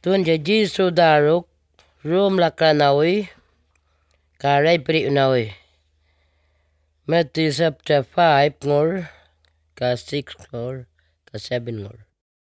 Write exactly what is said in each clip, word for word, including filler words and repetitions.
Tunja Jisu daruk rum lakanawi karai pri unawi. Matthew chapter five ngor ka six ngor ka seven ngor.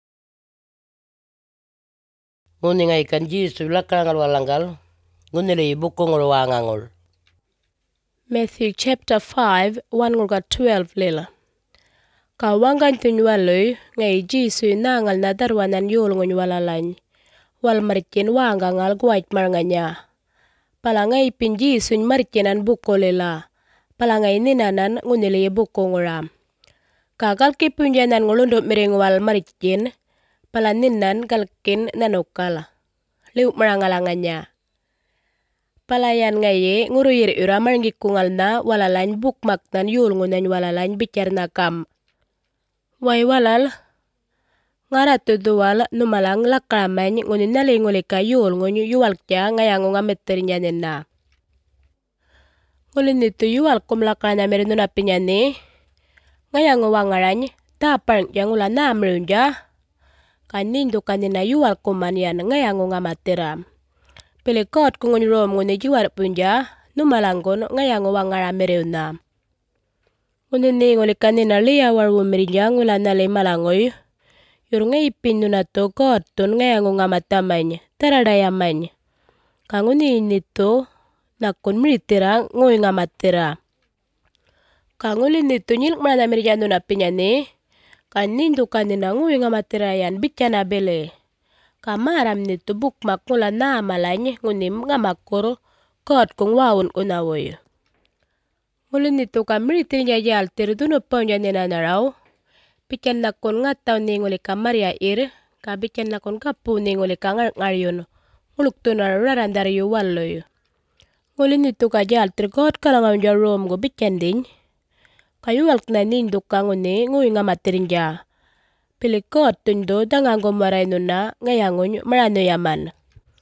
Nguni ngai kan Jisu lakangal walanggal nguni le buku ngor wangangol. Matthew chapter five one ngor ka twelve lela. Ka wangan tunywalu ngai Jisu nangal na darwanan yul ngunywalalany. Wal maricin wangangal guait marnganya. Palangai pin Jisu maricinan buko lela. Palangai ninanan ngunili buko nguram. Kakal kipunjanan ngulunduk miring wal maricin. Palaninan kalkin nanukal. Liuk marangalanganya. Palayan ngaye nguruyir ura maranggikungal na walalany bukmaknan yul ngunan walalany bicar nakam. Wai walal. Ngara tuduwal numalang lakramany ngunin nalingulika yul ngunyu yuwal kya ngayango nga meterinya na. Ngulin itu yuwal kum lakrana merinuna pinyane. Ngayango wangarany tapang yang ula na merunja. Kanindu kanina yuwal kuman yan ngayango nga materam. Pilikot kungun rom ngunin yuwal punja numalanggon ngayango wangara meruna. Ngunin ngulika nina liya warwu merinja ngula nale malangoy. Yur ngay pinuna to God tun ngayango nga matamany, taradayamany. Kanguni nito nakun militira ngoy nga matira. Kanguli nito nyilik mana mirjano na pinyane, kanindu kanina ngoy nga matirayan bityana bele. Kamaram nito bukmak ngula na malany ngunim nga makuro God kung wawun unawoy. Nguli nito ka militir niya yaltir dunu ponja nina naraw. Bican nakon nga tao ni nguli ka Maria ir, ka bican nakon kapu ni nguli ka ngar ngaryon, nguluk to na rarandar yu waloy. Nguli nito ka jal trikot kalangaw nja rom go bican din. Kayu walk na ninduk ka nguni nguy nga matirinja. Pilikot tundo dangang gomaray nuna ngayangon marano yaman.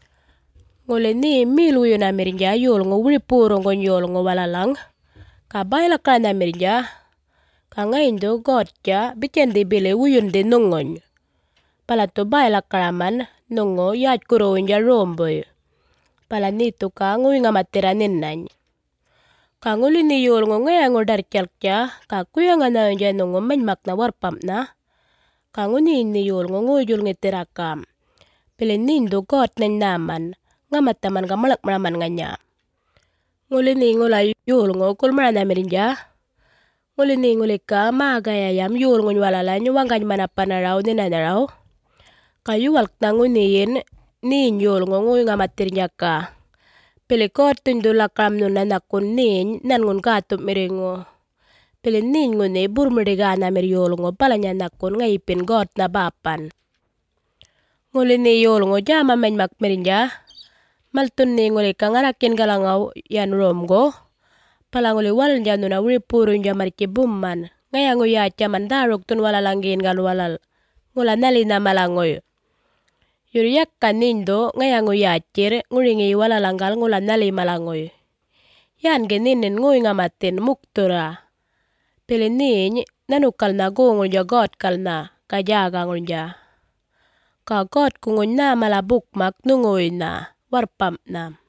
Nguli ni milu yun na mirinja yul ngo wuri purong go yul ngo walalang. Kabayla ka na mirinja. Kangain do God kya bikin di bile uyun di nungon. Pala to bayla karaman nungo yat kuro inja romboy. Pala nito ka nguy nga matiranin nany. Kanguli ni yul ngo ngayang udar kyal kya kakuya nga na inja nungo manmak na warpam na. Kanguni ni yul ngo nguy yul ngitirakam. Pili nindo God nany naman nga mataman ka malak maraman nga niya. Nguli ni ngula yul ngo kulmara na mirinja. Nguli ni nguli ka maagayayam yul ngun walala nyuwangany manapanaraw ni nanaraw. Kayu walk na nguniyin ni yul ngun nguy nga matirnya ka. Pilikot tundula kam nuna nakun nin nan ngun katup miringo. Pili nin nguni burmurigana mir yul ngun palanya nakun ngayipin God na bapan. Nguli ni yul ngun jama menmak mirinja. Maltun ni nguli ka ngarakin galangaw yan romgo. Palanguli wal janu na wuri purun jamar kibumman. Ngayango ya caman daruk tun walalangin gal walal. Ngula nali na malangoy. Yuriyak kanindo ngayango ya cir nguringi walalanggal ngula nali malangoy. Yan geninin nguy nga matin muktura. Pilinin nanukal na gungul ja God kal na kajaga ngunja. Ka God kungun na malabukmak nungoy na warpam na.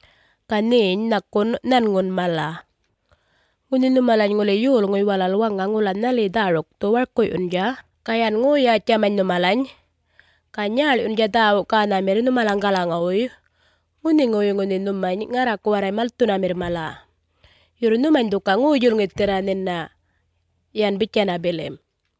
Kanin nakun nangun mala. Ngunin numalan nguli yul nguy walal wangang ngulan nali daruk to warkoy unja. Kayan nguy ya caman numalan. Kanyal unja daw ka namir numalang galangaw. Ngunin nguy ngunin numan ngarak waray malto namir mala. Yuru numan duka nguy yul ngitiranin na. Yan bityana bilem.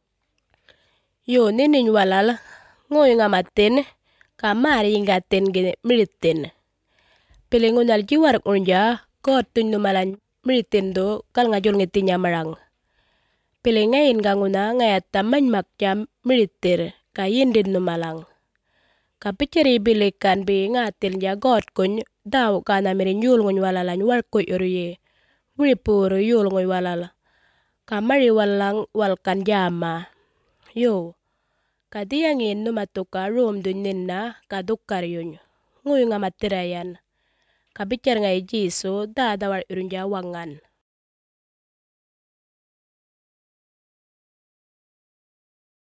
Yo ninin walal nguy nga matin. Kamari ingatin gini militin. Pilingunal jiwarak unja. God tun numalan militin do kal nga jul ngitinya marang. Pilingayin ganguna ngayat taman makjam militir kayin din numalang. Kapiciri bilikan bi ngatil ja God kun daw ka na mirin yul ngun walalan warkoy uruye. Wipuru yul ngun walal. Kamari walang walkan jama. Yo. Kadiyangin numatuka room dunin na kadukar yun. Nguy nga matirayan. Kabicar ngay Jisu dadawar urunja wangan.